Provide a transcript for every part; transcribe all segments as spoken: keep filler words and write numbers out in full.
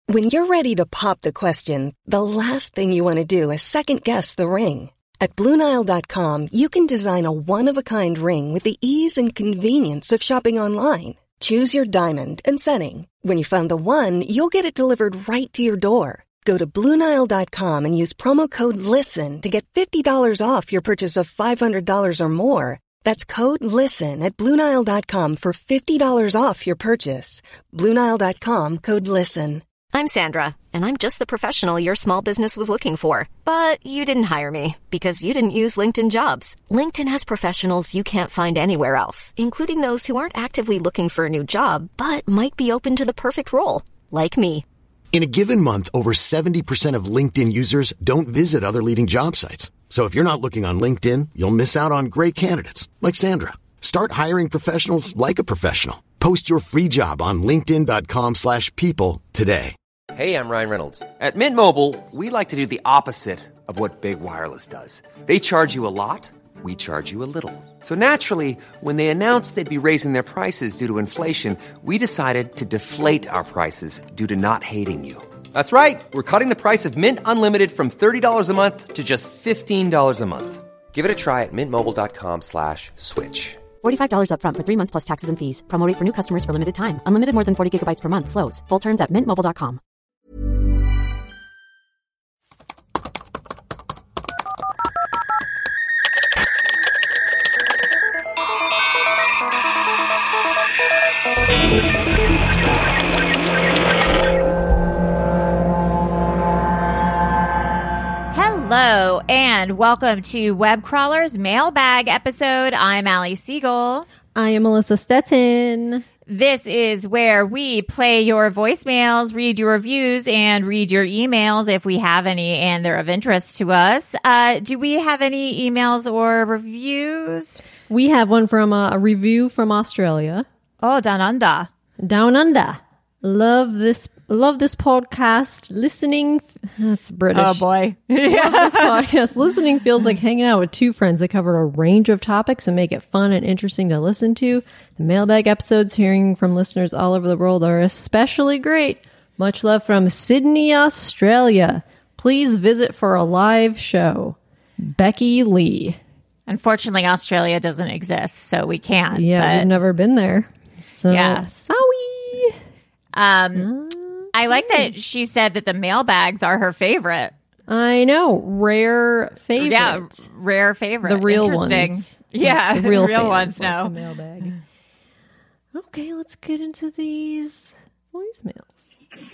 When you're ready to pop the question, the last thing you want to do is second-guess the ring. At Blue Nile dot com, you can design a one-of-a-kind ring with the ease and convenience of shopping online. Choose your diamond and setting. When you find the one, you'll get it delivered right to your door. Go to Blue Nile dot com and use promo code LISTEN to get fifty dollars off your purchase of five hundred dollars or more. That's code LISTEN at Blue Nile dot com for fifty dollars off your purchase. Blue Nile dot com, code LISTEN. I'm Sandra, and I'm just the professional your small business was looking for. But you didn't hire me because you didn't use LinkedIn Jobs. LinkedIn has professionals you can't find anywhere else, including those who aren't actively looking for a new job, but might be open to the perfect role, like me. In a given month, over seventy percent of LinkedIn users don't visit other leading job sites. So if you're not looking on LinkedIn, you'll miss out on great candidates, like Sandra. Start hiring professionals like a professional. Post your free job on linkedin dot com slash people today. Hey, I'm Ryan Reynolds. At Mint Mobile, we like to do the opposite of what Big Wireless does. They charge you a lot, we charge you a little. So naturally, when they announced they'd be raising their prices due to inflation, we decided to deflate our prices due to not hating you. That's right. We're cutting the price of Mint Unlimited from thirty dollars a month to just fifteen dollars a month. Give it a try at mintmobile.com slash switch. forty-five dollars up front for three months plus taxes and fees. Promo rate for new customers for limited time. Unlimited more than forty gigabytes per month slows. Full terms at mint mobile dot com. Hello, and welcome to Web Crawler's Mailbag episode. I'm Allie Siegel. I am Melissa Stettin. This is where we play your voicemails, read your reviews, and read your emails if we have any and they're of interest to us. Uh, do we have any emails or reviews? We have one from uh, a review from Australia. Oh, down under. Down under. Love this love this podcast. Listening, that's British. Oh boy. Love this podcast. Listening feels like hanging out with two friends that cover a range of topics and make it fun and interesting to listen to. The mailbag episodes, hearing from listeners all over the world, are especially great. Much love from Sydney, Australia. Please visit for a live show. Becky Lee. Unfortunately, Australia doesn't exist, so we can't. Yeah, but... we've never been there. So, yeah. sorry. Um, I like that she said that the mailbags are her favorite. I know. Rare favorite. Yeah, rare favorite. The real Interesting. ones. Yeah, the real, real ones, like no. the mailbag. Okay, let's get into these voicemails.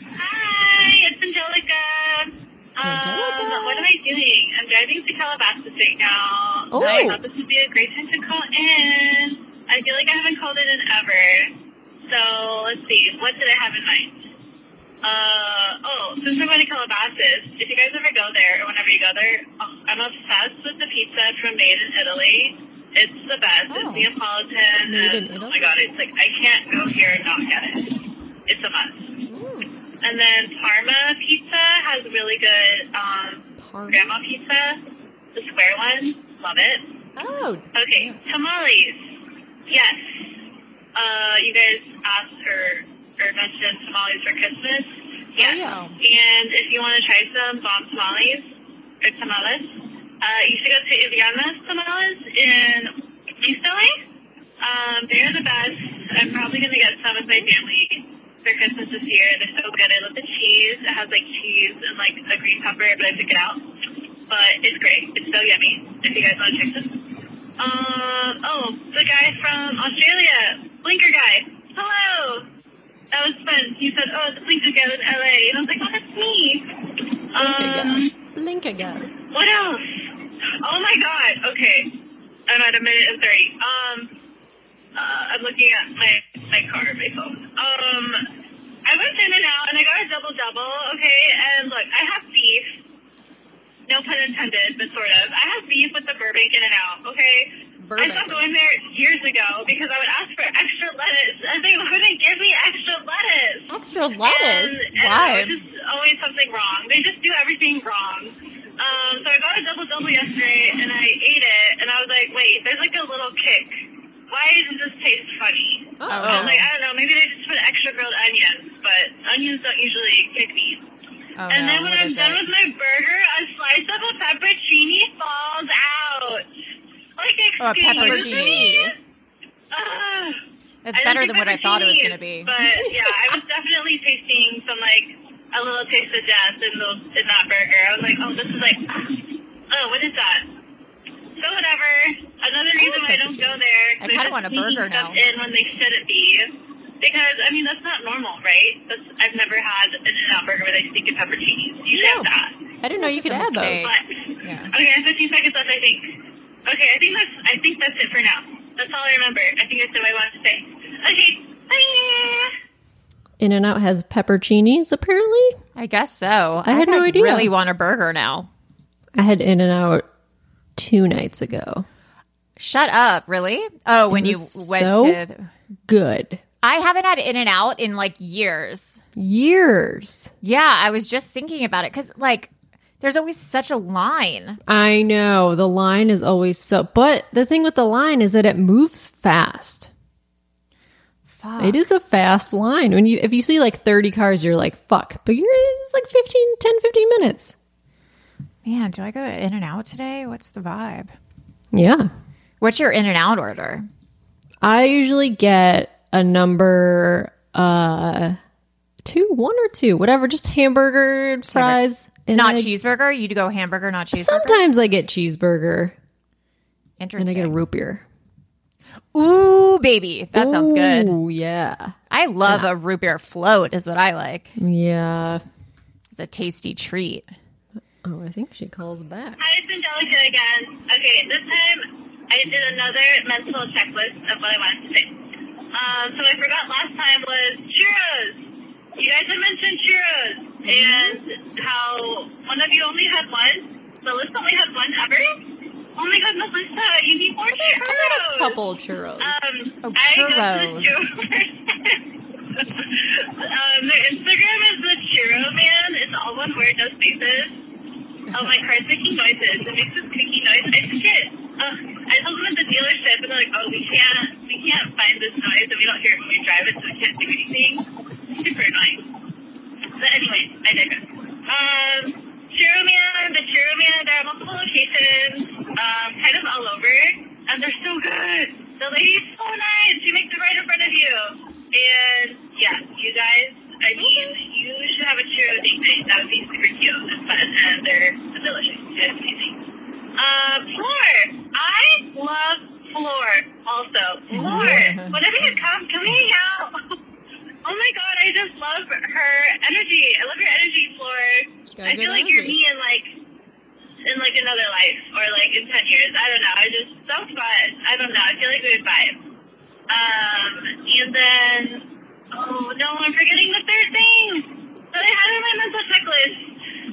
Hi, it's Angelica. Angelica. Um, what am I doing? I'm driving to Calabasas right now. Oh. I thought this would be a great time to call in. I feel like I haven't called in in ever. So, let's see. What did I have in mind? Uh, oh, since I'm going to Calabasas, if you guys ever go there, or whenever you go there, oh, I'm obsessed with the pizza from Made in Italy. It's the best. Oh. It's Neapolitan. Made and, in Italy? Oh my god, it's like, I can't go here and not get it. It's a must. Mm. And then Parma Pizza has really good um, Parma? grandma pizza. The square one. Love it. Oh. Okay, tamales. Yes. Uh, you guys asked or, or mentioned tamales for Christmas. Yes. Oh, yeah. And if you want to try some bomb tamales or tamales, uh, you should go to Iviana's Tamales in East L A. Um, they're the best. I'm probably going to get some with my family for Christmas this year. They're so good. I love the cheese. It has like cheese and like a green pepper, but I took it out. But it's great. It's so yummy. If you guys want to check this. Um, oh, the guy from Australia, Blinker guy. Hello. That was fun. He said, oh, the Blinker guy in L A. And I was like, oh, that's me. Blinker Um, guy. Blinker guy. what else? Oh, my God. Okay. I'm at a minute and thirty. Um, uh, I'm looking at my, my car, my phone. Um, I went in and out, and I got a double-double, okay? And look, I have beef. No pun intended, but sort of. I have beef with the Burbank In-N-Out, okay? Burbank. I stopped going there years ago because I would ask for extra lettuce, and they wouldn't give me extra lettuce. Extra lettuce? And, and Why? It was just always something wrong. They just do everything wrong. Um, so I got a double-double yesterday, and I ate it, and I was like, wait, there's like a little kick. Why does this taste funny? Oh. I was like, I don't know, maybe they just put extra grilled onions, but onions don't usually kick me. Oh, and no. then when What I'm is done it? with my burger, a slice of a pepperoni falls out. Like, Oh, a excuse pepperoni. me? Uh, It's I better don't than think what I thought it was pepperonis, going to be. But yeah, I was definitely tasting some, like, a little taste of death in those in that burger. I was like, oh, this is like, oh, what is that? So whatever. Another reason why I don't go there. I kinda want a burger now. In when they shouldn't be, because I mean that's not normal, right? That's, I've never had an In-N-Out burger with like steak and pepperonis. You should No. have that. I didn't know you It's could just a add those. mistake. But Yeah. okay, I have fifteen seconds left. I think. Okay, I think that's I think that's it for now. That's all I remember. I think that's what I wanted to say. Okay, bye. In-N-Out has pepperoncinis, apparently. I guess so. I had no like, idea. really want a burger now. I had In-N-Out two nights ago. Shut up. Really? Oh, when you was went so to... The- Good. I haven't had In-N-Out in like years. Years. Yeah, I was just thinking about it because like there's always such a line. I know. The line is always so... But the thing with the line is that it moves fast. Fuck. It is a fast line. When you, if you see like thirty cars, you're like, fuck. But you're it's like fifteen, ten, fifteen minutes. Man, do I go to In-N-Out today? What's the vibe? Yeah. What's your In-N-Out order? I usually get a number uh two, one or two, whatever, just hamburger, fries. and Not I- cheeseburger? You go hamburger, not cheeseburger? Sometimes I get cheeseburger and I Interesting. get a root beer. Ooh, baby. That sounds good. Ooh, yeah. I love a root beer float is what I like. Yeah. It's a tasty treat. Oh, I think she calls back. Hi, it's Angelica again. Okay, this time I did another mental checklist of what I wanted to say. Um, so I forgot last time was churros. You guys had mentioned churros and how one of you only had one. Melissa only had one ever. Oh my God, Melissa, you need more churros. A couple churros. Um, Oh, I go to churros. the churro- um, their Instagram is the Churro Man. It's all one word, no spaces. Oh, my car's making noises. It makes this creaky noise. I think it. Uh, I told them at the dealership, and they're like, "Oh, we can't, we can't find this noise, and we don't hear it when we drive it, so we can't do anything." Super annoying. But anyway, I digress. Um, Churro Man, the Churro Man. There are multiple locations, um, kind of all over, and they're so good. The lady's so nice. She makes it right in front of you, and yeah, you guys. I mean, you should have a churro date night. That would be super cute and fun, and they're delicious. It's amazing. Um, Floor. I love Floor also. Floor. Whenever you come, come hang out. Oh my God, I just love her energy. I love your energy, Floor. got I good feel like you're energy. me in like, in like another life, or like in ten years. I don't know. I just, so fun. I don't know. I feel like we would vibe. Um, and then, oh no, I'm forgetting the third thing that I had on my mental checklist.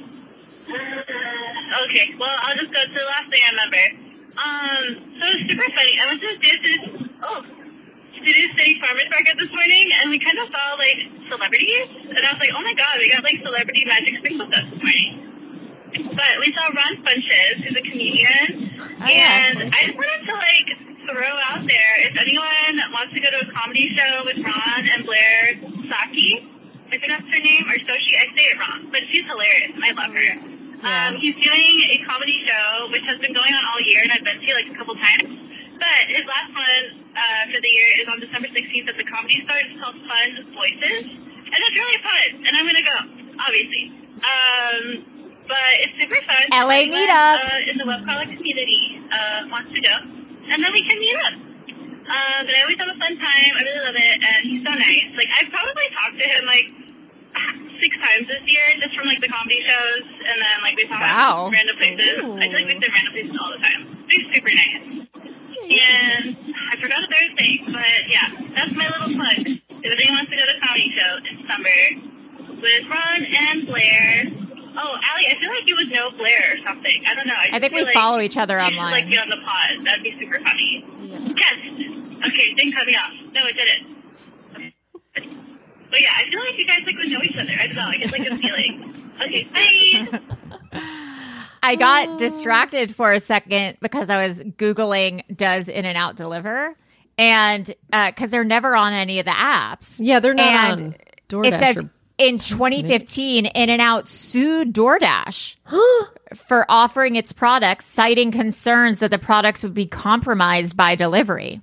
Uh, okay, well, I'll just go to the last thing I remember. Um, so it was super funny. I went to Studio, oh, Studio City Farmers Market this morning, and we kind of saw, like, celebrities. And I was like, oh my God, we got, like, celebrity magic sprinkles us this morning. But we saw Ron Funches, who's a comedian. Oh, yeah. And I just wanted to, like, throw out there, if anyone wants to go to a comedy show with Ron and Blair Saki, I think that's her name, or Soshi, I say it wrong, but she's hilarious, and I love her. Yeah. Um, he's doing a comedy show, which has been going on all year, and I've been to, like, a couple times. But his last one uh, for the year is on December sixteenth at the Comedy Store. It's called Fun Voices, and it's really fun, and I'm going to go, obviously. Um, but it's super fun. L A Anyone, meetup. Uh, in the webcomic community uh, wants to go, and then we can meet up. Uh, but I always have a fun time. I really love it, and he's so nice. Like, I've probably talked to him, like, six times this year, just from, like, the comedy shows, and then, like, we saw Wow. him random places. Ooh. I feel like we visit random places all the time. He's super nice. And I forgot a third thing, but, yeah, that's my little plug. If anyone wants to go to a comedy show in summer with Ron and Blair. Oh, Allie, I feel like you would know Blair or something. I don't know. I, I just think we feel like follow each other you should, online. like, be on the pod. That'd be super funny. Yes. Okay, thing cut me off. No, it didn't. But yeah, I feel like you guys like would know each other. I don't know. I get like a feeling. Okay, bye. I got distracted for a second because I was Googling does In-N-Out deliver? And because they're never on any of the apps. Yeah, they're not and on DoorDash it says or in twenty fifteen, In-N-Out sued DoorDash for offering its products, citing concerns that the products would be compromised by delivery.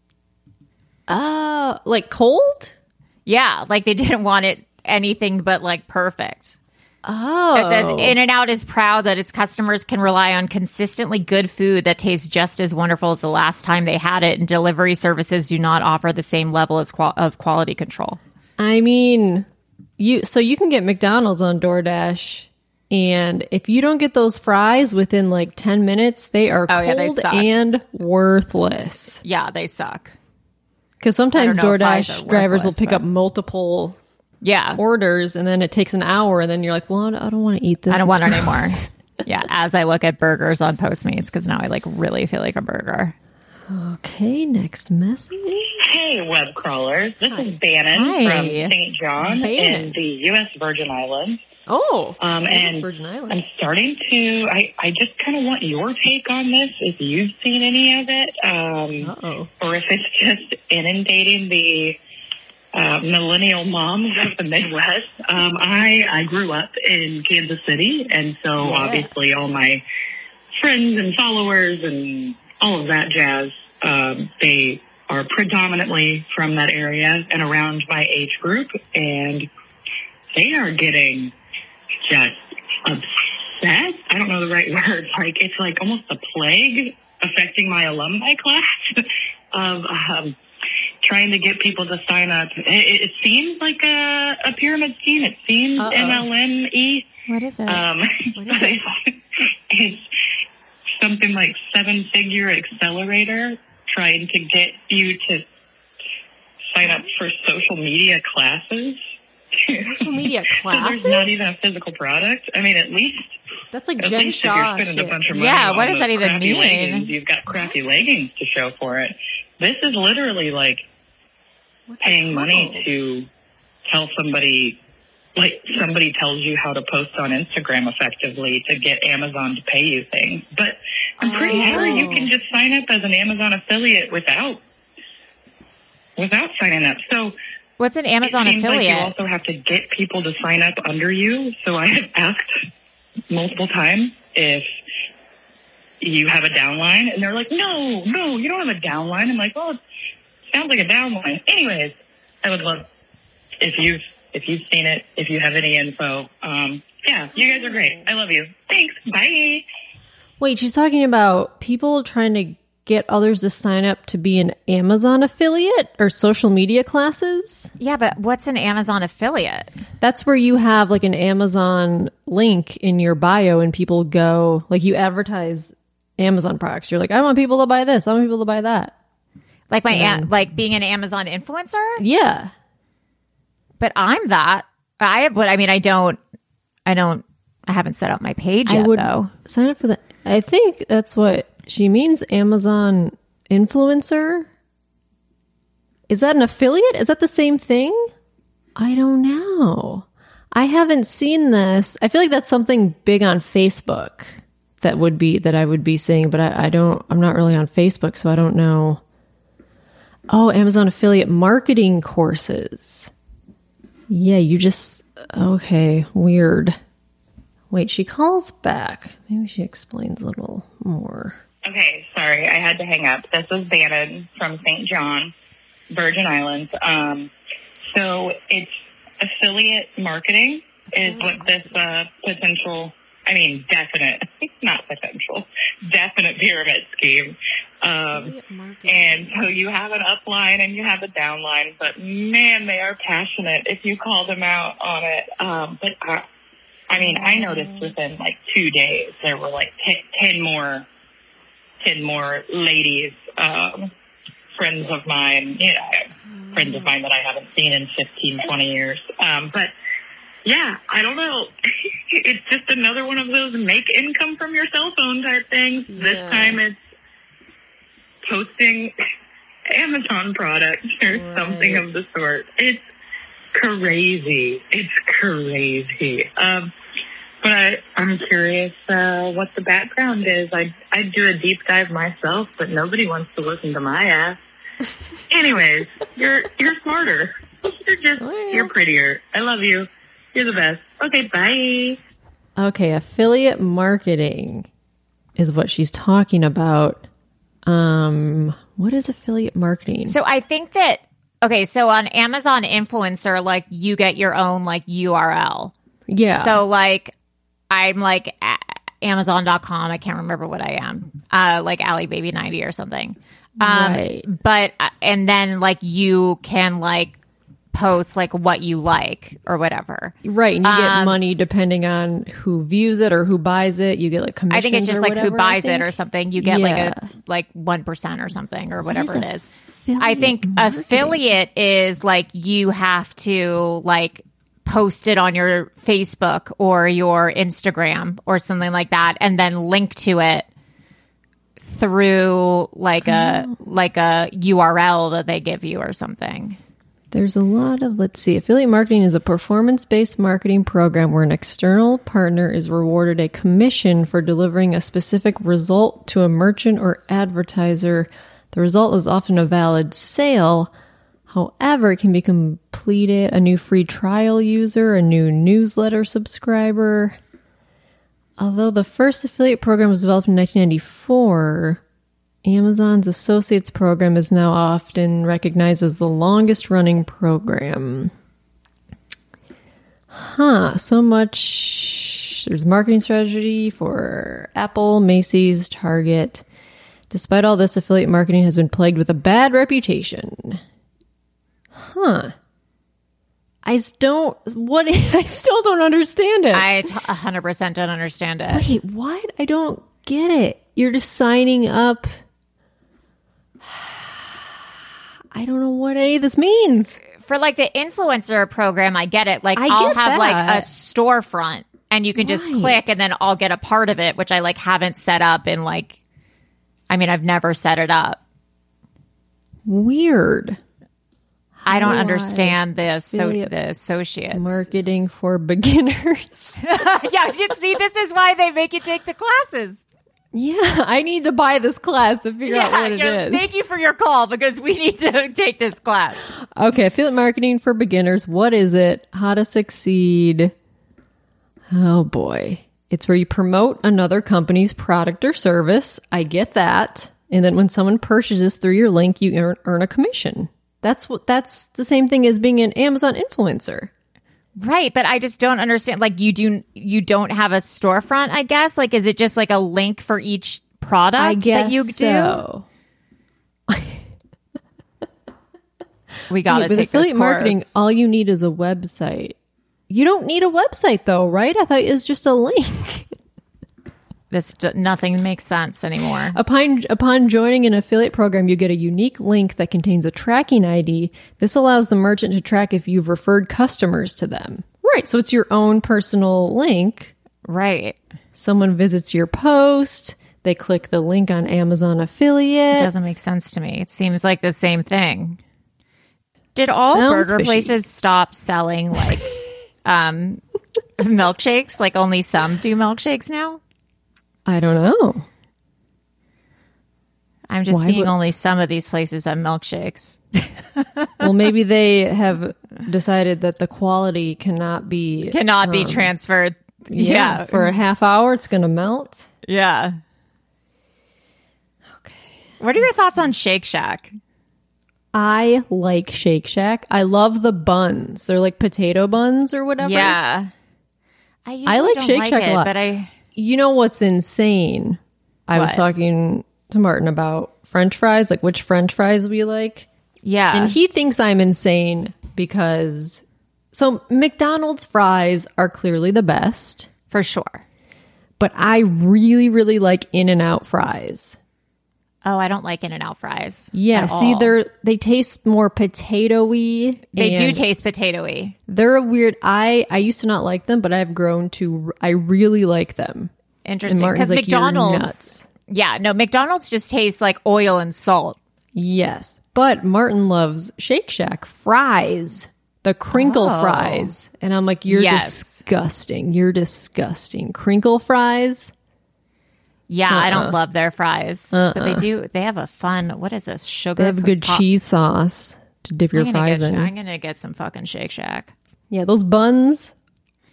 Oh, like cold? Yeah, like they didn't want it anything but like perfect. Oh. It says In-N-Out is proud that its customers can rely on consistently good food that tastes just as wonderful as the last time they had it, and delivery services do not offer the same level as qual- of quality control. I mean, you so you can get McDonald's on DoorDash, and if you don't get those fries within like ten minutes, they are Oh, cold yeah, they suck. and worthless. Yeah, they suck. Because sometimes I don't know if fries DoorDash are drivers will worthless, pick but- up multiple Yeah. orders, and then it takes an hour, and then you're like, well, I don't want to eat this. I don't want it It's anymore. gross. Yeah, as I look at burgers on Postmates, because now I like really feel like a burger. Okay, next message. Hey, web crawlers. This is Bannon Hi. from Saint John Bannon. in the U S Virgin Islands. Oh, Um, yes, and Virgin Islands. I'm starting to, I, I just kind of want your take on this, if you've seen any of it, um, Uh-oh. or if it's just inundating the uh, millennial moms of the Midwest. Um, I, I grew up in Kansas City, and so Yeah. obviously all my friends and followers and all of that jazz, um, they are predominantly from that area and around my age group, and they are getting just upset. I don't know the right word. Like, it's like almost a plague affecting my alumni class of um, trying to get people to sign up. It, it seems like a, a pyramid scheme. It seems Uh-oh. M L M-y. What is it? Um, What is it? it's something like seven-figure accelerator trying to get you to sign up for social media classes. Social media So classes? there's not even a physical product. I mean, at least That's like at Jen least if you're Shaw spending shit. a bunch of money Yeah, what on does those that even crappy mean? leggings, you've got crappy leggings to show for it. This is literally like What's it paying money called? to tell somebody, like somebody tells you how to post on Instagram effectively to get Amazon to pay you things. But I'm pretty Oh. sure you can just sign up as an Amazon affiliate without without signing up. So What's an Amazon it seems affiliate? like you also have to get people to sign up under you. So I have asked multiple times if you have a downline, and they're like, no, no, you don't have a downline. I'm like, well, it sounds like a downline. Anyways, I would love if you've if you've seen it, if you have any info. Um, yeah, you guys are great. I love you. Thanks. Bye. Wait, she's talking about people trying to get others to sign up to be an Amazon affiliate or social media classes? Yeah, but what's an Amazon affiliate? That's where you have like an Amazon link in your bio and people go, like you advertise Amazon products. You're like, I want people to buy this. I want people to buy that. Like my Yeah. a- like being an Amazon influencer? Yeah. But I'm that. I but I mean I don't I don't I haven't set up my page I yet would though. sign up for that. I think that's what she means, Amazon influencer. Is that an affiliate? Is that the same thing? I don't know. I haven't seen this. I feel like that's something big on Facebook that would be that I would be seeing, but I, I don't I'm not really on Facebook, so I don't know. Oh, Amazon affiliate marketing courses. Yeah, you just okay, weird. Wait, she calls back. Maybe she explains a little more. Okay, sorry, I had to hang up. This is Bannon from Saint John, Virgin Islands. Um, so it's affiliate marketing is what this uh, potential, I mean, definite, not potential, definite pyramid scheme. Um, and so you have an upline and you have a downline, but man, they are passionate if you call them out on it. Um, but I, I mean, I noticed within like two days there were like ten, ten more, ten more ladies, um, friends of mine, you know, friends of mine that I haven't seen in fifteen, twenty years. Um, but yeah, I don't know. It's just another one of those make income from your cell phone type things. Yeah. This time it's posting Amazon products or Right. something of the sort. It's crazy. It's crazy. Um, but I, I'm curious uh, what the background is. I I'd do a deep dive myself, but nobody wants to listen to my ass. Anyways, you're you're smarter. You're just Oh, yeah. you're prettier. I love you. You're the best. Okay, bye. Okay, affiliate marketing is what she's talking about. Um, what is affiliate marketing? So I think that, okay, so on Amazon Influencer, like you get your own like U R L. Yeah. So like I'm like a- Amazon dot com. I can't remember what I am. Uh, like Ali Baby ninety or something. Um, Right. But, uh, and then like you can like post like what you like or whatever. Right, and you get Um, money depending on who views it or who buys it. You get like commissions. I think it's just or like whatever, who buys I think. it or something. You get like Yeah. a like one percent or something or whatever is it is. affiliate I think marketing? affiliate is like you have to like post it on your Facebook or your Instagram or something like that, and then link to it through like a Oh. like a U R L that they give you or something. There's a lot of, let's see, affiliate marketing is a performance-based marketing program where an external partner is rewarded a commission for delivering a specific result to a merchant or advertiser. The result is often a valid sale. However, it can be completed, a new free trial user, a new newsletter subscriber. Although the first affiliate program was developed in nineteen ninety-four, Amazon's Associates program is now often recognized as the longest running program. Huh, so much. There's marketing strategy for Apple, Macy's, Target. Despite all this, affiliate marketing has been plagued with a bad reputation. Huh. I s- don't, what, I still don't understand it. I t- one hundred percent don't understand it. Wait, what? I don't get it. You're just signing up. I don't know what any of this means. For like the influencer program, I get it. Like I I'll get have like that. a storefront and you can just Right. click and then I'll get a part of it, which I like haven't set up in like, I mean, I've never set it up. Weird. I don't do I understand the, so, affiliate the associates. Marketing for beginners. Yeah, you see, this is why they make you take the classes. Yeah, I need to buy this class to figure out what it yeah, is. thank you for your call because we need to take this class. Okay, affiliate marketing for beginners. What is it? How to succeed? Oh boy. It's where you promote another company's product or service. I get that. And then when someone purchases through your link, you earn, earn a commission. That's what that's the same thing as being an Amazon influencer. Right, but I just don't understand. Like, you do, you don't have a storefront, I guess. Like, is it just like a link for each product I guess that you do? so. We got to Yeah, with take affiliate this marketing, course. all you need is a website. You don't need a website though, right? I thought it was just a link. This nothing makes sense anymore. Upon upon joining an affiliate program, you get a unique link that contains a tracking I D. This allows the merchant to track if you've referred customers to them. Right, so it's your own personal link. Right. Someone visits your post, they click the link on Amazon affiliate. It doesn't make sense to me. It seems like the same thing. Did all Sounds burger fishy. places stop selling like um milkshakes? Like only some do milkshakes now? I don't know. I'm just Why seeing would- only some of these places have milkshakes. Well, maybe they have decided that the quality cannot be Cannot be um, transferred. Yeah, Yeah. for a half hour, it's going to melt. Yeah. Okay. What are your thoughts on Shake Shack? I like Shake Shack. I love the buns. They're like potato buns or whatever. Yeah. I, usually I like don't Shake like Shack it, a lot. but I You know what's insane? I was What? talking to Martin about French fries, like which French fries we like. yeah. And he thinks I'm insane because so McDonald's fries are clearly the best, for sure. but I really, really like In-N-Out fries. Oh, I don't like In-N-Out fries. Yeah, at see, all. they're they taste more potato-y. They do and taste potatoey. They're a weird. I I used to not like them, but I've grown to. I really like them. Interesting. Martin's Because like, "You're McDonald's. nuts." Yeah, no, McDonald's just tastes like oil and salt. Yes, but Martin loves Shake Shack fries, the crinkle Oh. fries, and I'm like, you're Yes. disgusting. You're disgusting. Crinkle fries. Yeah, I Uh-uh. don't love their fries. But they do, they have a fun, what is this? Sugar. They have good pop- cheese sauce to dip your I'm gonna, fries get, in. I'm gonna get some fucking Shake Shack. Yeah, those buns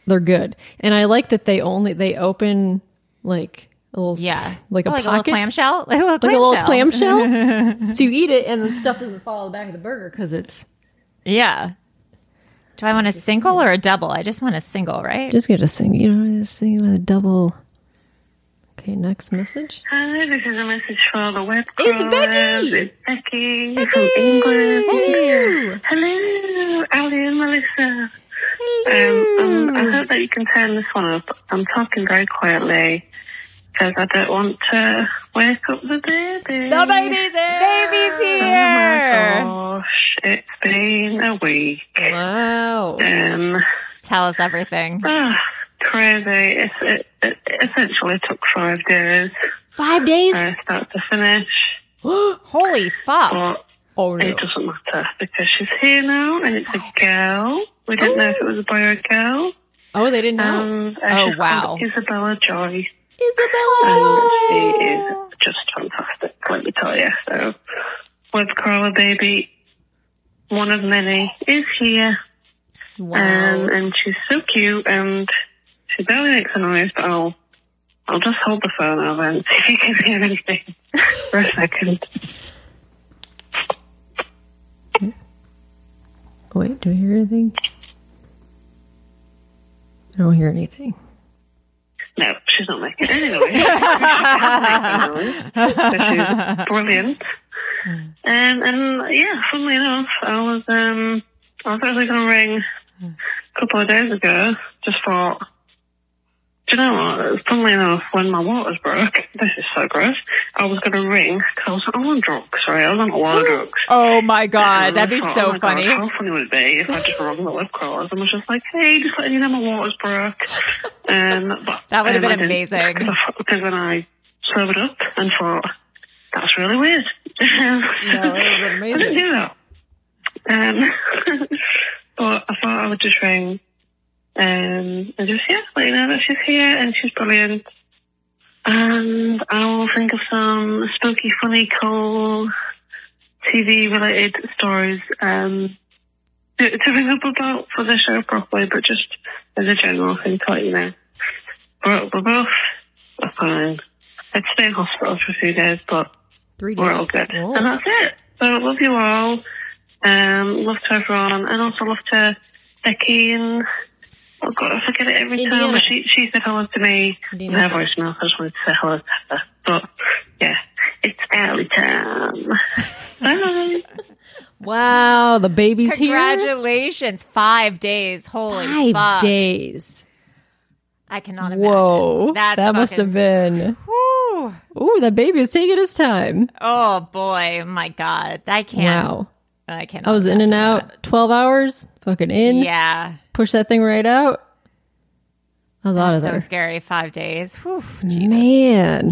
they're good. And I like that they only, they open like a little, Yeah. like a like pocket. a little clamshell. Like a little Like a little clamshell. clamshell. So you eat it and then stuff doesn't fall in the back of the burger because it's. Yeah. Do I want a single or a double? I just want a single, right? Just get a sing. You know, just sing with a double. Okay, next message. Hi, this is a message for the web It's crawlers. Becky. It's Becky, from England. Hello. Hello, Ali and Melissa. Um, um, I hope that you can turn this one up. I'm talking very quietly because I don't want to wake up the baby. The baby's here. Baby's here. Oh my gosh, it's been a week. Wow. Um, Tell us everything. oh, crazy. It's, it, it essentially took five days, Five days? uh, start to finish. Holy fuck. But Oh, no. it doesn't matter because she's here now and it's a girl. We didn't know if it was a boy or a girl. Oh, they didn't know? Um, uh, Oh, she's wow. called Isabella Joy. Isabella. And she is just fantastic, let me tell you. So, web crawler baby, one of many, is here. Wow. Um, and she's so cute and she barely makes a noise, but I'll, I'll just hold the phone over and see if you can hear anything for a second. Wait, do I hear anything? I don't hear anything. No, she's not making any noise. She can't make a noise, which is brilliant. Um, and yeah, funnily enough, I was um, I was actually going to ring a couple of days ago. Just thought, do you know what? Funnily enough, when my waters broke, this is so gross. I was going to ring because I was I'm on drugs, right? I was on a lot of drugs. Oh my god, And that'd I be thought, so oh my funny. God, how funny would it be if I just rung the web crawlers and was just like, hey, just letting you know my waters broke. Um, but, That would have um, been I didn't, amazing. Because I- because then I sobered up and thought, that's really weird. No, that would have been I didn't amazing. do that. Um, but I thought I would just ring um, and just, yeah, let you know that she's here and she's brilliant. And I'll think of some spooky, funny, cool T V-related stories um, to, to ring up about for the show properly, but just as a general thing to let you know. We're, we're both we're fine. I'd stay in hospital for a few days, but Three days. we're all good. Oh. And that's it. So I love you all. Um, love to everyone. And also love to Becky and... Oh, God, I forget it every Indiana. time. But she, she said hello to me in Indiana. her voicemail. I just wanted to say hello to her. But, yeah, it's early time. Bye. Wow, the baby's here. Congratulations. Five days. Holy Five fuck. days. I cannot imagine. Whoa. That's that must fucking- have been. Whew. Ooh, that baby is taking his time. Oh boy, my god. I can't. Wow. I can't. I was in and out twelve hours, fucking in, Yeah. push that thing right out. I was out of That's so there. scary. Five days. Whew, Jesus. Man.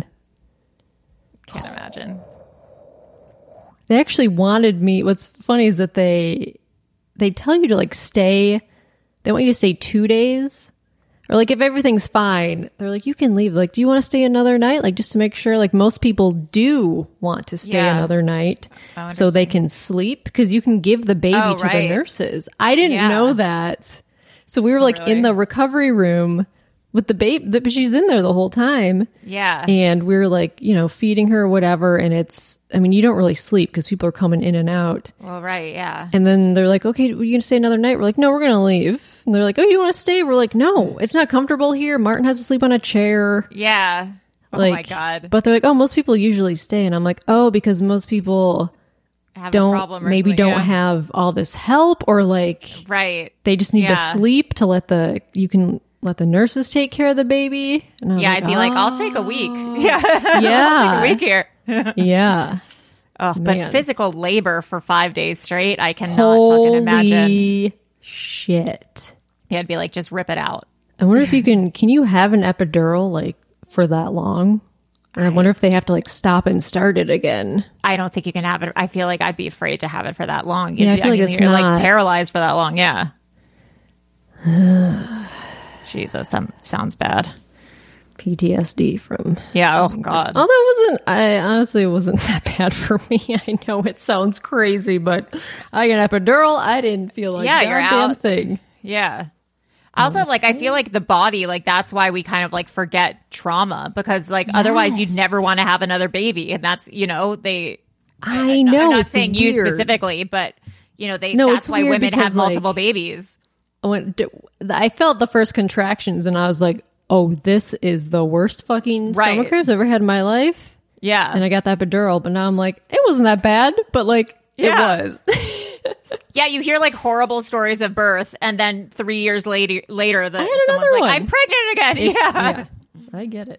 Can't imagine. They actually wanted me. What's funny is that they they tell you to like stay. They want you to stay two days, or like if everything's fine, they're like you can leave. Like, do you want to stay another night? Like just to make sure. Like most people do want to stay Yeah. another night Oh, so they can sleep because you can give the baby Oh, to right. the nurses. I didn't Yeah. know that, so we were like really? in the recovery room with the baby. But she's in there the whole time. Yeah. And we were like, you know, feeding her or whatever. And it's, I mean, you don't really sleep because people are coming in and out. Well, right. Yeah. And then they're like, okay, are you going to stay another night? We're like, no, we're going to leave. And they're like, oh, you want to stay? We're like, no, it's not comfortable here. Martin has to sleep on a chair. Yeah. Oh Like, my god. But they're like, oh, most people usually stay. And I'm like, oh, because most people Have a don't, problem or maybe something, don't yeah. have all this help or like Right. they just need Yeah. to sleep to let the, you can let the nurses take care of the baby. And I was Yeah. like, I'd be like, oh, I'll take a week. Yeah. yeah. Take a week here. Yeah. Oh, but Man. physical labor for five days straight, I cannot fucking imagine. Holy shit. Yeah, I'd be like, just rip it out. I wonder if you can, can you have an epidural like for that long? Or I wonder if they have to like stop and start it again. I don't think you can have it. I feel like I'd be afraid to have it for that long. Yeah, I You'd- feel like mean, it's you're not- like paralyzed for that long. Yeah. Jesus, that sounds bad. P T S D from. Yeah. Oh God. Although it wasn't, I honestly, it wasn't that bad for me. I know it sounds crazy, but I got an epidural. I didn't feel like Yeah, a you're goddamn out. thing. Yeah. Also, like, I feel like the body, like, that's why we kind of, like, forget trauma because, like, yes. otherwise you'd never want to have another baby. And that's, you know, they... I know. I'm not it's saying weird. you specifically, but, you know, they. No, that's why women because, have multiple like, babies. When, I felt the first contractions and I was like, oh, this is the worst fucking right. stomach cramps I've ever had in my life. Yeah. And I got that epidural, but now I'm like, it wasn't that bad, but, like, yeah. it was. Yeah, you hear like horrible stories of birth, and then three years later, later, the, I had someone's another like, one. "I'm pregnant again." It's, yeah. yeah, I get it.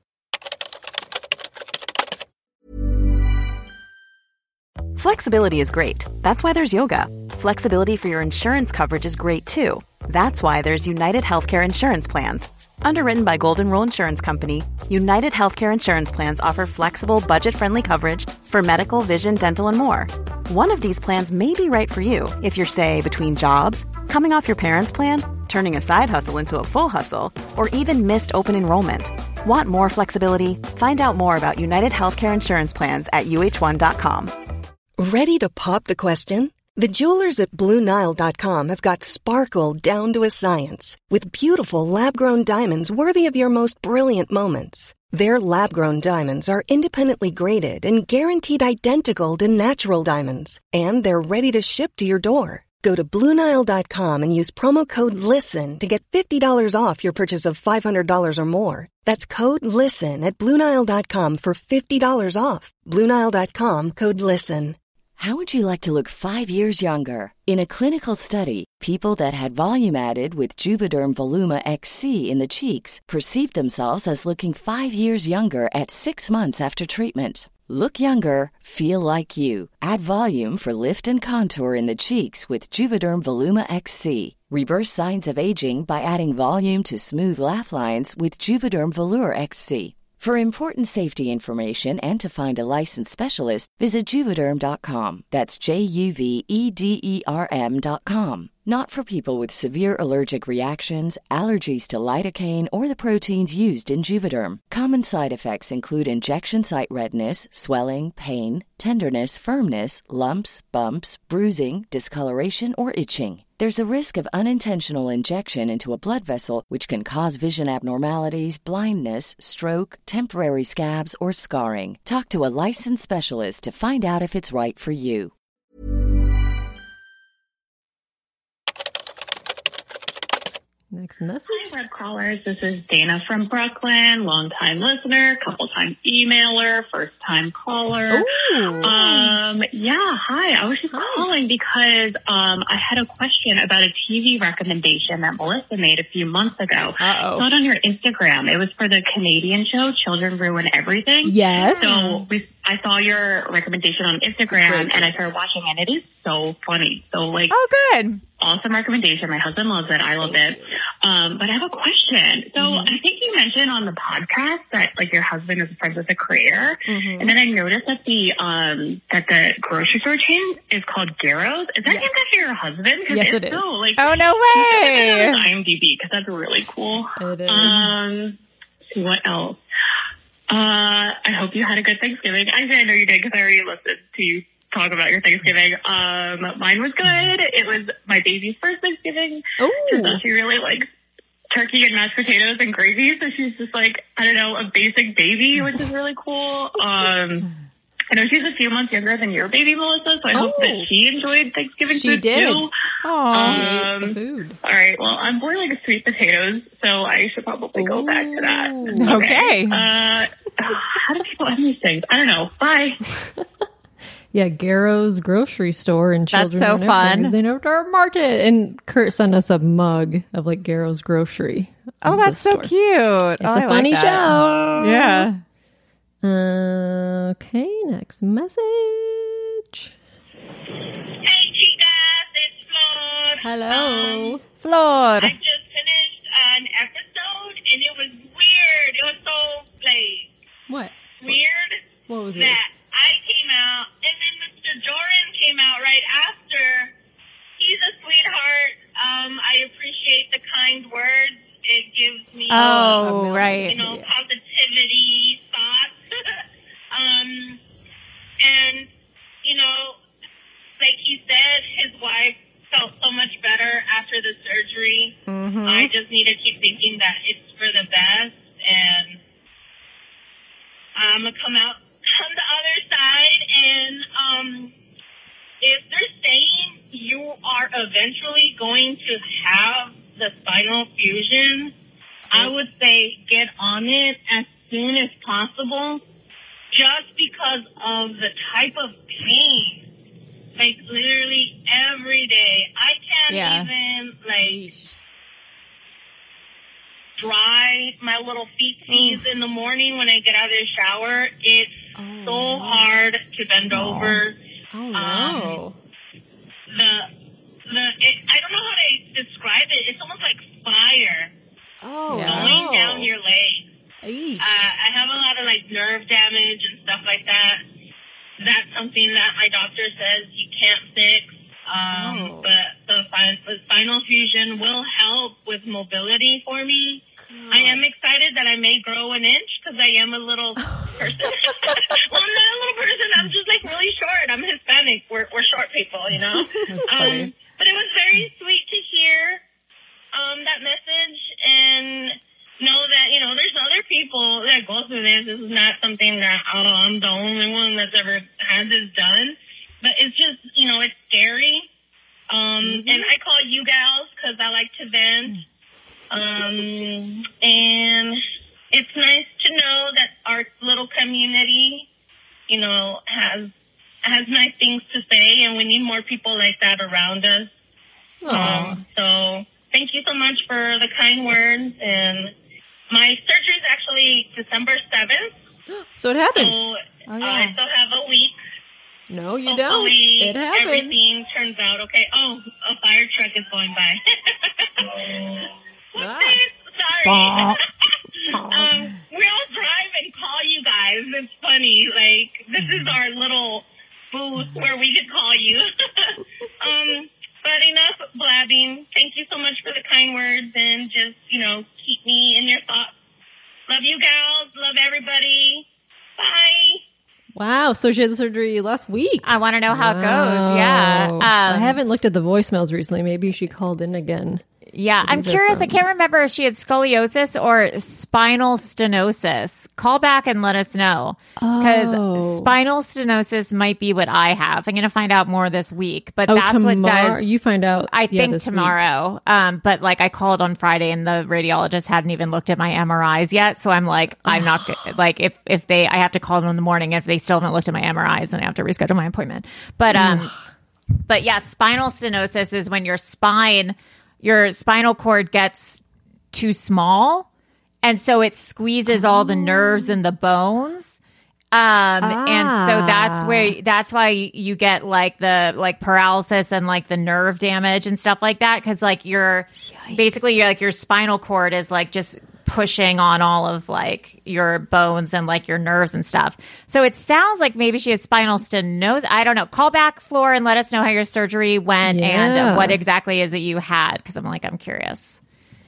Flexibility is great. That's why there's yoga. Flexibility for your insurance coverage is great too. That's why there's United Healthcare Insurance Plans. Underwritten by Golden Rule Insurance Company, United Healthcare Insurance Plans offer flexible, budget-friendly coverage for medical, vision, dental, and more. One of these plans may be right for you if you're, say, between jobs, coming off your parents' plan, turning a side hustle into a full hustle, or even missed open enrollment. Want more flexibility? Find out more about United Healthcare Insurance Plans at U H one dot com. Ready to pop the question? The jewelers at Blue Nile dot com have got sparkle down to a science with beautiful lab-grown diamonds worthy of your most brilliant moments. Their lab-grown diamonds are independently graded and guaranteed identical to natural diamonds, and they're ready to ship to your door. Go to Blue Nile dot com and use promo code LISTEN to get fifty dollars off your purchase of five hundred dollars or more. That's code LISTEN at Blue Nile dot com for fifty dollars off. Blue Nile dot com, code LISTEN. How would you like to look five years younger? In a clinical study, people that had volume added with Juvederm Voluma X C in the cheeks perceived themselves as looking five years younger at six months after treatment. Look younger, feel like you. Add volume for lift and contour in the cheeks with Juvederm Voluma X C. Reverse signs of aging by adding volume to smooth laugh lines with Juvederm Volure X C. For important safety information and to find a licensed specialist, visit Juvederm dot com. That's J U V E D E R M dot com. Not for people with severe allergic reactions, allergies to lidocaine, or the proteins used in Juvederm. Common side effects include injection site redness, swelling, pain, tenderness, firmness, lumps, bumps, bruising, discoloration, or itching. There's a risk of unintentional injection into a blood vessel, which can cause vision abnormalities, blindness, stroke, temporary scabs, or scarring. Talk to a licensed specialist to find out if it's right for you. Next message. Hi, web callers. This is Dana from Brooklyn, long-time listener, couple-time emailer, first-time caller. Ooh. Um, yeah, hi. I was just hi. calling because um, I had a question about a T V recommendation that Melissa made a few months ago. Uh-oh. I saw it on your Instagram. It was for the Canadian show, Children Ruin Everything. Yes. So we, I saw your recommendation on Instagram, and I started watching, and it is so funny. So, like, oh, good. Awesome recommendation. My husband loves it. I love Thank it. Um, but I have a question. So Mm-hmm. I think you mentioned on the podcast that like your husband is friends with a creator. Mm-hmm. And then I noticed that the, um, that the grocery store chain is called Garrow's. Is that Yes. named after your husband? 'Cause Yes, if it is. So, like, Oh, no way. I M D B because that's really cool. It is. Um, let's see what else. Uh, I hope you had a good Thanksgiving. Actually, I know you did because I already listened to you talk about your Thanksgiving. Um, mine was good. It was my baby's first Thanksgiving. Ooh. So she really likes turkey and mashed potatoes and gravy. So she's just like, I don't know, a basic baby, which is really cool. Um, I know she's a few months younger than your baby, Melissa, so I hope Oh. that she enjoyed Thanksgiving She food did. too. Aw. Um, the food. all right, well, I'm boiling sweet potatoes, so I should probably go back to that. Ooh. Okay. Uh, how do people end these things? I don't know. Bye. Yeah, Garrow's grocery store and That's children. so and everything, fun. 'cause they know our market. And Kurt sent us a mug of like Garrow's grocery. Oh, of that's this so store. cute. It's oh, a I funny like that. show. Yeah. Uh, okay, next message. Hey, chicas, it's Flor. Hello. Um, Flor. I just finished an episode, and it was weird. It was so, like, What? weird What was it? that I came out, and then Mister Joran came out right after. He's a sweetheart. Um, I appreciate the kind words. It gives me, Oh, Um, right. you know, Yeah. positivity thoughts. um, and, you know, like he said, his wife felt so much better after the surgery. Mm-hmm. Mm-hmm. I just need to keep thinking that it's for the best, and I'm going to come out on the other side. And um, if they're saying you are eventually going to have the spinal fusion, I would say get on it as soon as possible, just because of the type of pain. Like, literally every day. I can't yeah. even, like, Yeesh. dry my little feetsies in the morning when I get out of the shower. It's oh, so no. hard to bend oh. over. Oh, no. Um, the, the, it, I don't know how to describe it. It's almost like fire oh, going no. down your legs. Uh, I have a lot of, like, nerve damage and stuff like that. That's something that my doctor says you can't fix. Um, oh. But the, the spinal fusion will help with mobility for me. God. I am excited that I may grow an inch because I am a little person. Well, I'm not a little person. I'm just like really short. I'm Hispanic. We're, we're short people, you know? That's funny. Um, but it was very sweet to hear um, that message and know that, you know, there's other people that go through this. This is not something that, oh, I'm the only one that's ever had this done. But it's just, you know, it's scary. Um, mm-hmm. And I call you gals because I like to vent. Um, and it's nice to know that our little community, you know, has has nice things to say. And we need more people like that around us. Um, so thank you so much for the kind words. And my surgery is actually December seventh. So it happened. So oh, yeah. uh, I still have a week. No, you Hopefully don't. It happened. Everything turns out okay. Oh, a fire truck is going by. What's ah. this? Sorry. um, we all drive and call you guys. It's funny. Like, this is our little booth where we could call you. um, but enough blabbing. Thank you so much for the kind words, and just, you know, keep me in your thoughts. Love you, gals. Love everybody. Bye. Wow, so she had the surgery last week. I want to know how wow. it goes. Yeah. Um, I haven't looked at the voicemails recently. Maybe she called in again. Yeah, I'm curious. I can't remember if she had scoliosis or spinal stenosis. Call back and let us know. Because oh. spinal stenosis might be what I have. I'm going to find out more this week. But oh, that's tomorrow? what does. You find out. I yeah, think tomorrow. Um, but like I called on Friday and the radiologist hadn't even looked at my M R Is yet. So I'm like, I'm not like if, if they, I have to call them in the morning. If they still haven't looked at my M R Is, then I have to reschedule my appointment. But, um, but yeah, spinal stenosis is when your spine, your spinal cord gets too small, and so it squeezes oh. all the nerves and the bones. Um, ah. And so that's where, that's why you get like the, like paralysis and like the nerve damage and stuff like that. Cause like your, Yikes. basically you're like your spinal cord is like just pushing on all of like your bones and like your nerves and stuff. So it sounds like maybe she has spinal stenosis. I don't know. Call back, Floor, and let us know how your surgery went yeah. and what exactly is it you had. Cause I'm like, I'm curious.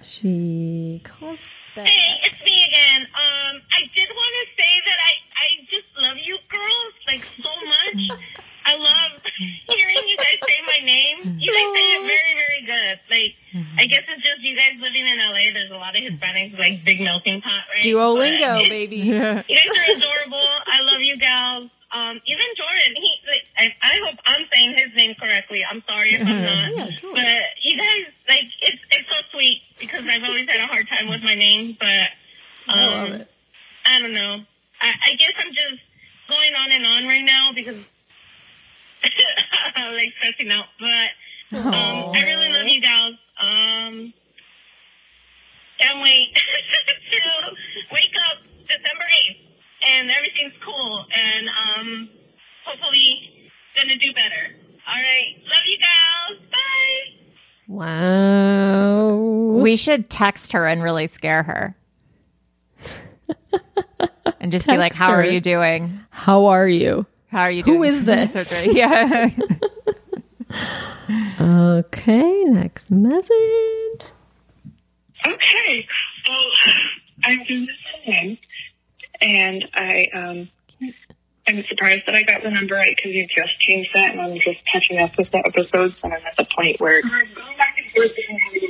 She calls back. Hey, it's me again. Um, I did want to say that I, I just love you girls like so much. I love hearing you guys say my name. You guys say it very, very good. Like, I guess it's just you guys living in L A. There's a lot of Hispanics, like big melting pot, right? Duolingo, but, baby. Yeah. You guys are adorable. I love you gals. Um, even Jordan, he, like, I, I hope I'm saying his name correctly. I'm sorry if I'm not. Yeah, sure. But you guys, like, it's it's so sweet because I've always had a hard time with my name. But um, I love it. I don't know. I, I guess I'm just going on and on right now because I'm like stressing out. But um, I really love you gals. Um, can't wait to wake up December eighth. And everything's cool, and um, hopefully gonna do better. All right, love you gals. Bye. Wow. We should text her and really scare her, and just be like, "How her. are you doing? How are you? How are you doing? Who is this?" Yeah. Okay. Next message. Okay. Well, I've been listening. And I, um, I'm surprised that I got the number right because you just changed that, and I'm just catching up with the episodes, and I'm at the point where I'm going back and forth between having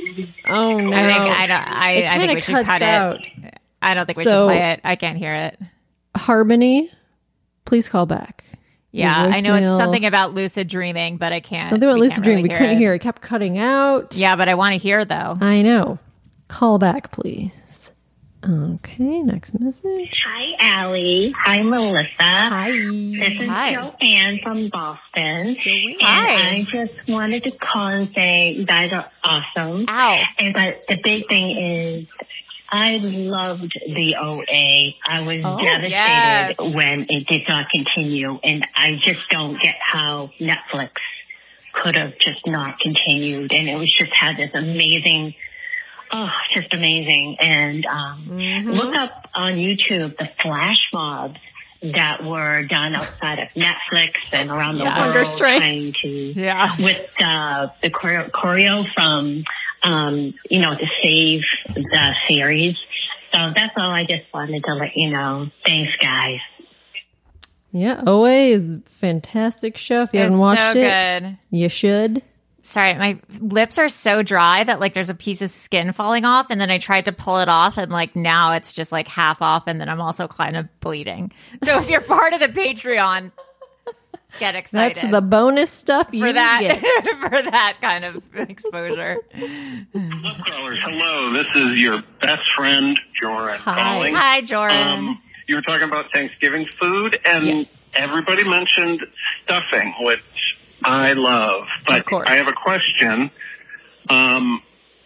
Oh no! I think I don't. I, It I think kinda we should cuts cut out. it. I don't think we So- should play it. I can't hear it. Harmony, please call back. Yeah, Your I know it's voicemail- something about lucid dreaming, but I can't. Something about we lucid can't dream. really We couldn't it. hear. It kept cutting out. Yeah, but I want to hear though. I know. Call back, please. Okay, next message. Hi, Allie. Hi, Melissa. Hi. This is Hi. Joanne from Boston. Joanne. And Hi. I just wanted to call and say you guys are awesome. Ow. And but the big thing is I loved the O A. I was Oh, devastated yes. when it did not continue. And I just don't get how Netflix could have just not continued. And it was just had this amazing, oh, just amazing. And um, Mm-hmm. look up on YouTube the flash mobs that were done outside of Netflix and around the Yeah. world Hunger strikes. trying to Yeah. with uh, the choreo, choreo from, um, you know, to save the series. So that's all I just wanted to let you know. Thanks, guys. Yeah, O A is a fantastic show. If you It's haven't watched so it, good. you should. Sorry, my lips are so dry that like there's a piece of skin falling off, and then I tried to pull it off, and like now it's just like half off, and then I'm also kind of bleeding. So if you're part of the Patreon, get excited. That's the bonus stuff you for that get. for that kind of exposure. Hello, callers. Hello, this is your best friend, Joran, Hi. calling. Hi, Jordan. Um, you were talking about Thanksgiving food, and Yes. everybody mentioned stuffing, which I love. But Of course. I have a question. Um,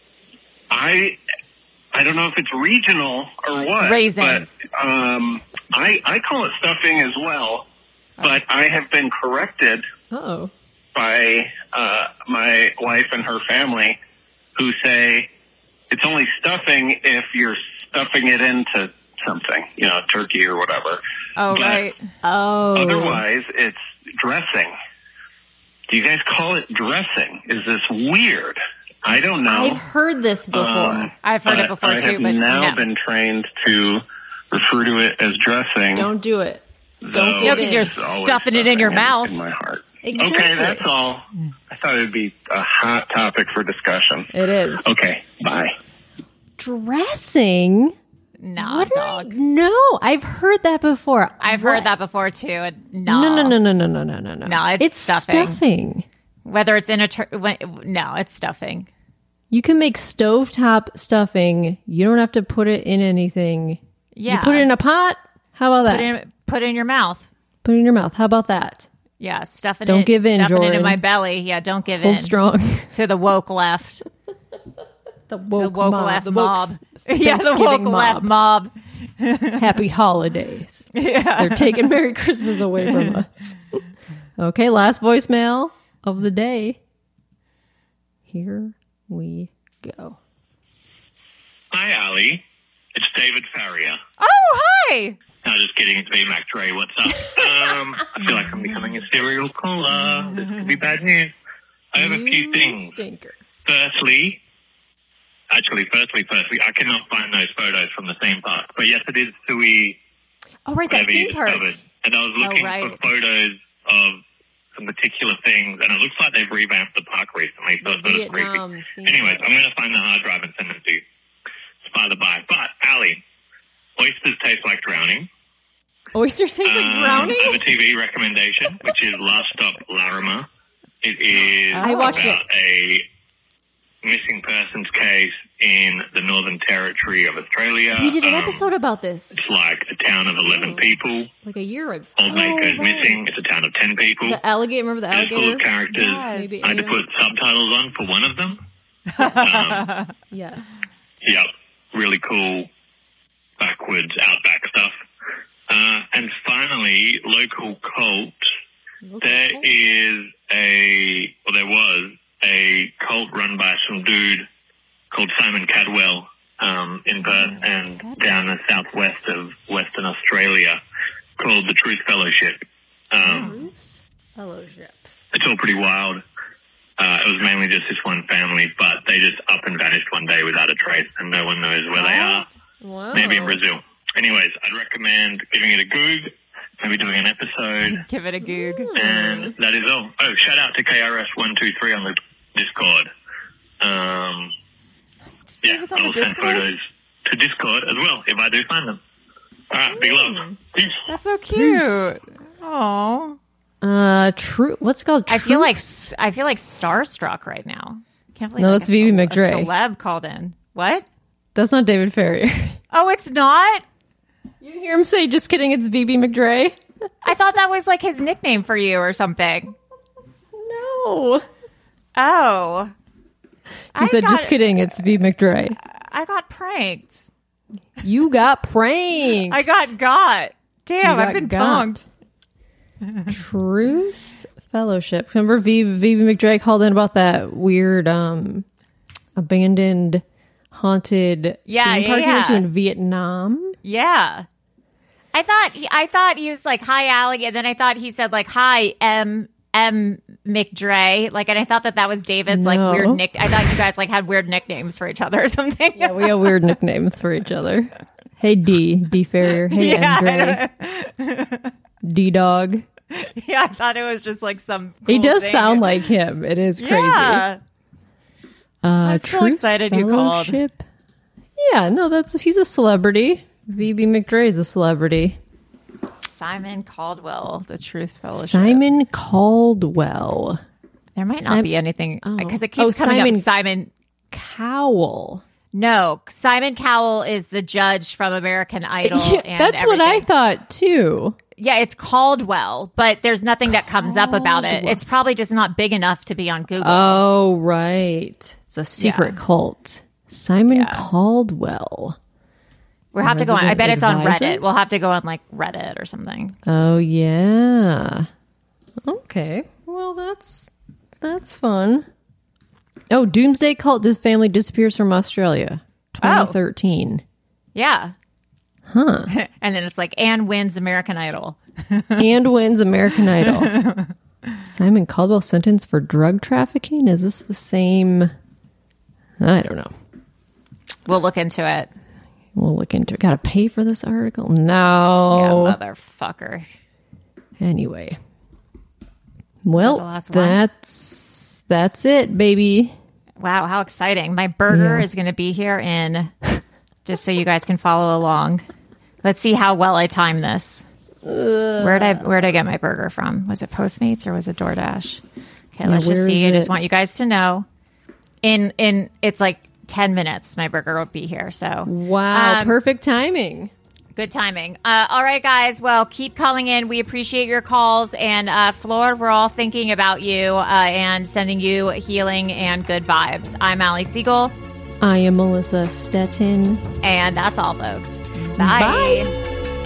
I I don't know if it's regional or what. Raisins. But um, I I call it stuffing as well. But I have been corrected Oh, by uh, my wife and her family, who say it's only stuffing if you're stuffing it into something, you know, turkey or whatever. Oh, But right. oh. Otherwise, it's dressing. Do you guys call it dressing? Is this weird? I don't know. I've heard this before. Um, I've heard it but before, I too, have but now no. been trained to refer to it as dressing. Don't do it. though don't No, 'cause you're it's always stuffing it in your stuffing mouth. In my heart. Exactly. Okay, that's all. I thought it'd be a hot topic for discussion. It is. Okay, bye. Dressing? Nah, What are dog. you- No, I've heard that before. I've What? heard that before too. and No, No, no, no, no, no, no, no, no, no. No, it's stuffing. stuffing. Whether it's in a tur- when, no, it's stuffing. You can make stovetop stuffing. You don't have to put it in anything. Yeah, You put it in a pot. How about that? put it in, put it in your mouth. Put it in your mouth. How about that? Yeah, stuffing Don't it. give in, stuffing it in Jordan. my belly. Yeah, don't give Hold in. strong. To the woke left. The To the woke, woke mob. left The woke mob. s- Yeah, the woke Thanksgiving left mob. Happy holidays. They're taking Merry Christmas away from us. Okay, last voicemail of the day. Here we go. Hi, Ali. It's David Farrier. Oh, hi. No, just kidding. It's me, Mac Dre. What's up? Um, I feel like I'm becoming a serial caller. This could be bad news. I have a few You things. Stinker. Firstly, actually, firstly, firstly, I cannot find those photos from the theme park. But yes, it is Sui, Oh, right, that whatever you theme park. discovered. And I was looking right. for photos of some particular things, and it looks like they've revamped the park recently, so it's sort of creepy. Vietnam theme Anyways, park. I'm going to find the hard drive and send them to you. It's by the by. But, Ali, oysters taste like drowning. Oysters taste like Um, drowning? I have a T V recommendation, which is Last Stop Larimer. It is I watched about a missing persons case in the Northern Territory of Australia. We did an Um, episode about this It's like a town of eleven people. like a year ago. Old mate goes right. missing. It's a town of ten people. The alligator, remember the It is full alligator? of characters. Yes. Maybe I had to eight put subtitles on for one of them. um, Yes. Yep, really cool backwoods outback stuff. Uh, and finally, local cult. There is a, well, there was a cult run by some dude called Simon Cadwell um, in Perth and down the southwest of Western Australia called the Truth Fellowship. Um, Bruce Fellowship. it's all pretty wild. Uh, it was mainly just this one family, but they just up and vanished one day without a trace, and no one knows where they are. Wow. Maybe in Brazil. Anyways, I'd recommend giving it a goog, maybe doing an episode, Give it a goog. and that is all. Oh, shout out to K R S one two three on the Discord. Um, yeah, I will send photos to Discord as well if I do find them. All right, big love. Peace. That's so cute. Oh. Uh, true. What's it called? I feel like I feel like starstruck right now. Can't believe no, like that's Vivi cel- McDre. A celeb called in. What? That's not David Ferrier. Oh, it's not? You didn't hear him say, just kidding, it's Vivi McDre? I thought that was like his nickname for you or something. No. Oh. He I said, got, just kidding, it's Vivi McDre. I got pranked. You got pranked. I got got. Damn, got I've been got. punked. Truce Fellowship. Remember Vivi, Vivi McDre called in about that weird um, abandoned, haunted yeah, theme yeah, park he yeah. went to in Vietnam? Yeah. I thought he, I thought he was like, hi, Allie. And then I thought he said like, hi, M. M. McDre. Like, and I thought that that was David's No. like weird nick. I thought you guys like had weird nicknames for each other or something. Yeah, we have weird nicknames for each other. Hey, D. D. Ferrier. Hey, Yeah. Andre. D-Dog. Yeah, I thought it was just like some. He cool does thing. sound like him. It is crazy. Yeah. Uh, I'm so Truce excited you called. Fellowship. Yeah, no, that's he's a celebrity. Vivi McDre is a celebrity. Simon Caldwell, the Truth Fellowship. Simon Caldwell. There might not Sim- be anything Oh. because it keeps Oh, coming Simon up. Simon Cowell. No, Simon Cowell is the judge from American Idol. Yeah, and that's what I everything. thought too. Yeah, it's Caldwell, but there's nothing that comes up about it. It's probably just not big enough to be on Google. Oh, right. It's a secret Yeah. cult. Simon Yeah. Caldwell. We'll have to go on. I Resident bet it's on advisor? Reddit. We'll have to go on like Reddit or something. Oh yeah. Okay. Well, that's that's fun. Oh, Doomsday Cult dis- family disappears from Australia. twenty thirteen. Yeah. Huh. And then it's like Anne wins American Idol. And wins American Idol. Simon Caldwell sentenced for drug trafficking? Is this the same? I don't know. We'll look into it. We'll look into it. Gotta pay for this article? No. Yeah, motherfucker. Anyway. Well, the last one? that's that's it, baby. Wow, how exciting. My burger Yeah. is going to be here in, just so you guys can follow along. Let's see how well I time this. Where'd I where'd I get my burger from? Was it Postmates or was it DoorDash? Okay, Yeah, let's just where see. is I just it? want you guys to know. In in it's like ten minutes, my burger will be here. So Wow, Um, perfect timing. good timing. Uh, all right, guys. Well, keep calling in. We appreciate your calls. And uh, Floor, we're all thinking about you uh, and sending you healing and good vibes. I'm Allie Siegel. I am Melissa Stettin. And that's all, folks. Bye. Bye.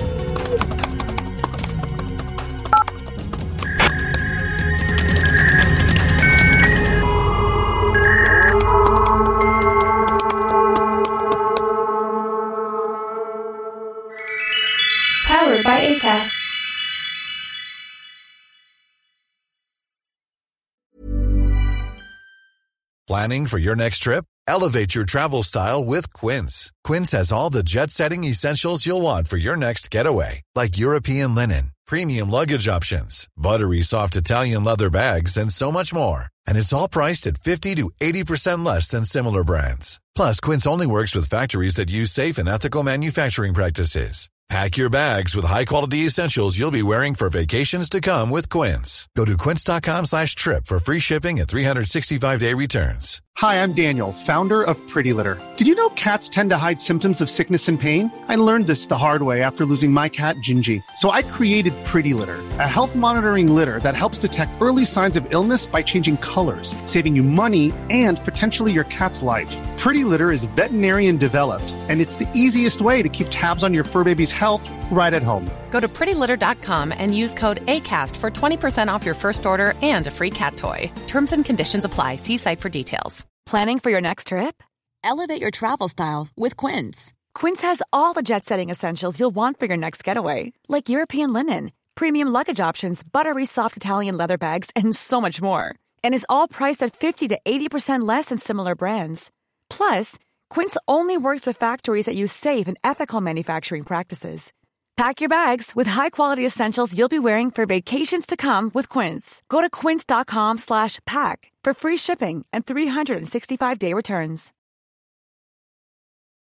Powered by Acast. Planning for your next trip? Elevate your travel style with Quince. Quince has all the jet-setting essentials you'll want for your next getaway, like European linen, premium luggage options, buttery soft Italian leather bags, and so much more. And it's all priced at fifty to eighty percent less than similar brands. Plus, Quince only works with factories that use safe and ethical manufacturing practices. Pack your bags with high-quality essentials you'll be wearing for vacations to come with Quince. Go to quince.com slash trip for free shipping and three sixty-five day returns. Hi, I'm Daniel, founder of Pretty Litter. Did you know cats tend to hide symptoms of sickness and pain? I learned this the hard way after losing my cat, Gingy. So I created Pretty Litter, a health monitoring litter that helps detect early signs of illness by changing colors, saving you money and potentially your cat's life. Pretty Litter is veterinarian developed, and it's the easiest way to keep tabs on your fur baby's health right at home. Go to pretty litter dot com and use code ACAST for twenty percent off your first order and a free cat toy. Terms and conditions apply. See site for details. Planning for your next trip? Elevate your travel style with Quince. Quince has all the jet-setting essentials you'll want for your next getaway, like European linen, premium luggage options, buttery soft Italian leather bags, and so much more. And is all priced at fifty to eighty percent less than similar brands. Plus, Quince only works with factories that use safe and ethical manufacturing practices. Pack your bags with high-quality essentials you'll be wearing for vacations to come with Quince. Go to quince.com slash pack for free shipping and three sixty-five day returns.